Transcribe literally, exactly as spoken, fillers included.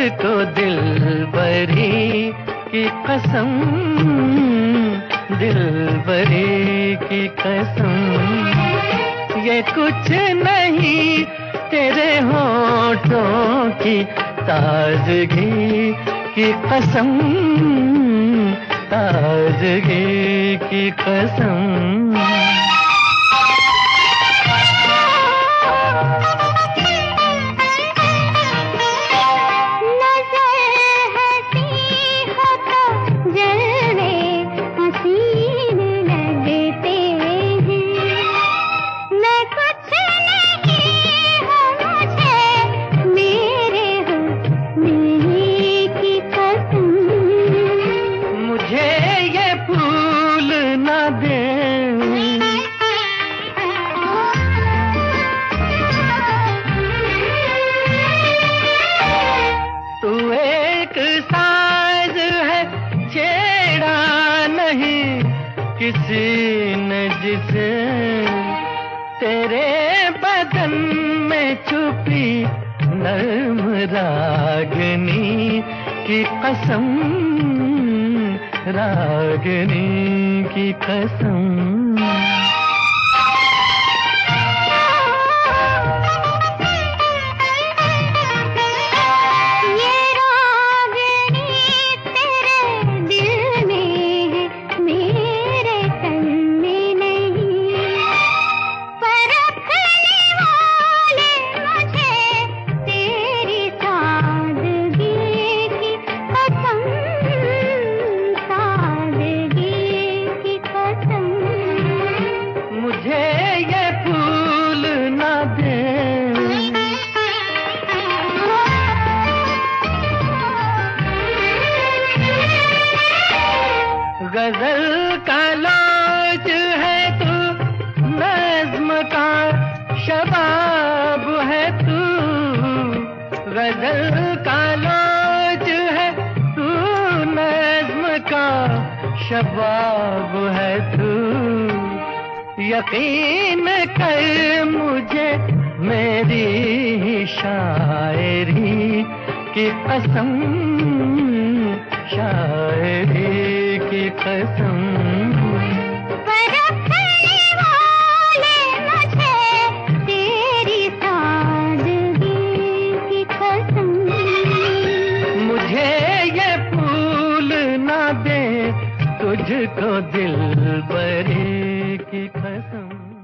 तुझको दिलबरी की कसम, दिलबरी की कसम, ये कुछ नहीं तेरे होठों की ताजगी की कसम, ताजगी की कसम। किसी ने जिसे तेरे बदन में छुपी नर्म रागनी की कसम, रागनी की कसम। गजल का लोज है तू, नज़्म का शबाब है तू, गजल का लोज है तू, नज़्म का शबाब है तू। यकीन कर मुझे मेरी ही शायरी की कसम, शायरी की कसम। परखने वाले मुझे तेरी सादगी की कसम, मुझे ये फूल ना दे तुझको दिलबरी की कसम।